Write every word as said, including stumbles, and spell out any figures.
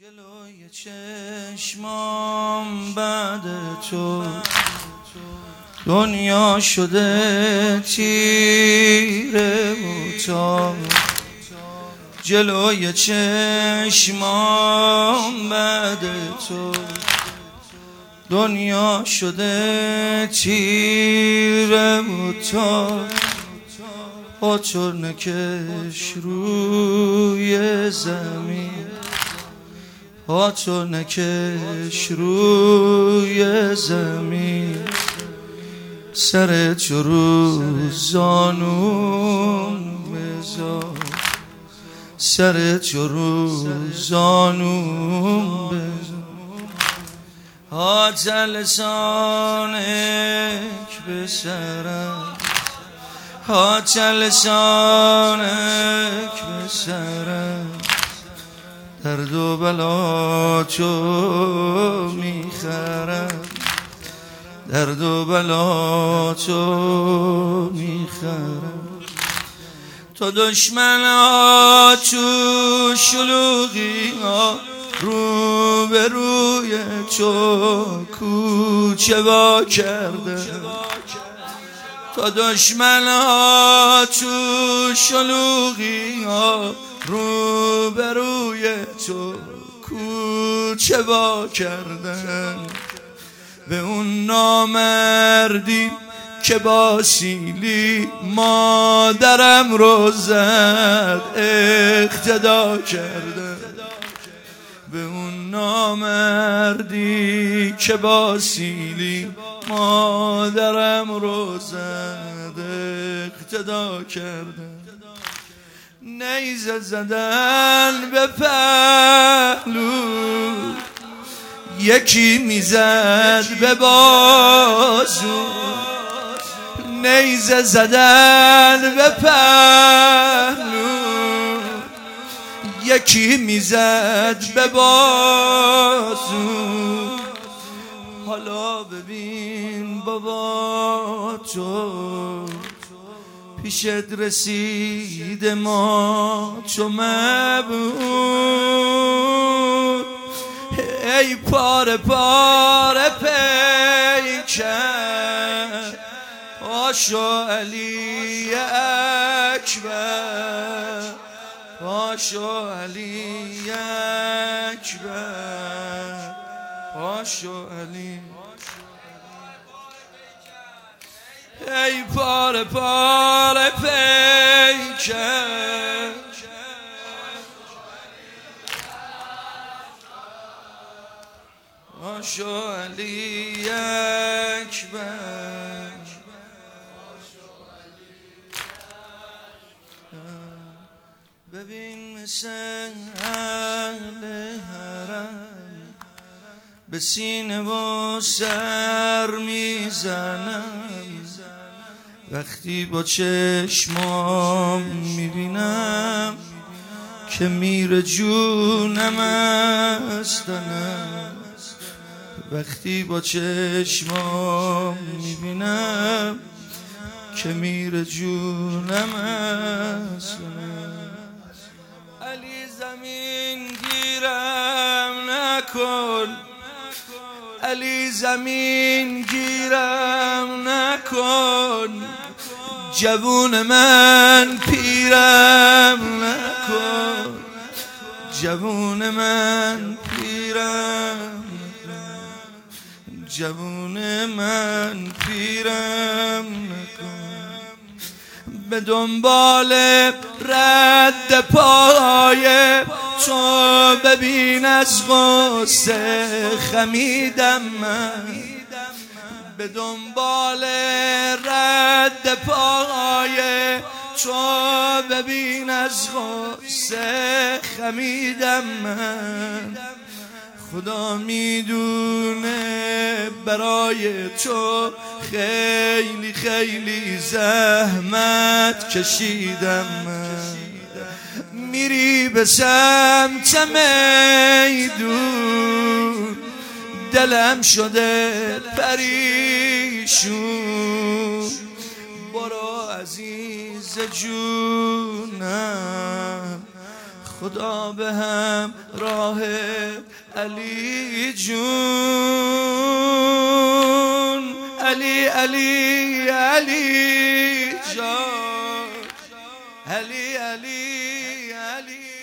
جلوی چشمام بعد تو دنیا شده تیره و تار، جلوی چشمام بعد تو دنیا شده تیره و تار، با تو نکش روی زمین، با تو نکش روی زمین، سر تو رو زانون بذار، سر تو رو زانون بذار، هات لسانک به سرم، هات لسانک به سرم، درد و بلا تو میخرم، درد و بلا تو میخرم. تو دشمنا تو شلوغی ها رو به روی تو کوچه وا کرده، تو دشمنا تو شلوغی ها رو به روی تو کوچه وا کردن، به اون نامردی که با سیلی مادرم رو زد اقتدا کردن، به اون نامردی که با سیلی مادرم رو زد اقتدا کردن. نیزه زدن به پهلو، یکی میزد به بازو، نیزه زدن به پهلو، یکی میزد به بازو. حالا ببین بابا تو پیشت رسید ما چو مبهوت، ای پاره پاره پیکر پاشو علی اکبر، پاشو علی اکبر، پاشو علی. ای پاره پاره پیکر پاشو علی اکبر. ببین مثل اهل حرم به سینه و سر میزنم، وقتی با چشمام میبینم که میره جونم از تنم، وقتی با چشمام میبینم که میره جونم از تنم. علی زمین گیرم نکن، علی زمین گیرم نکن، جوون من پیرم نکن، جوون من پیرم نکن، جوون من پیرم نکن. به دنبال رد پای تو ببین از غصه خمیدم من، به دنبال رد پای تو ببین از غصه خمیدم من. خدا میدونه برای تو خیلی خیلی زحمت کشیدم من، میری به سمت میدون دلم شده پریشون، برو عزیز جونم خدا به هم راه علی جون، علی علی علی جان، علی علی علی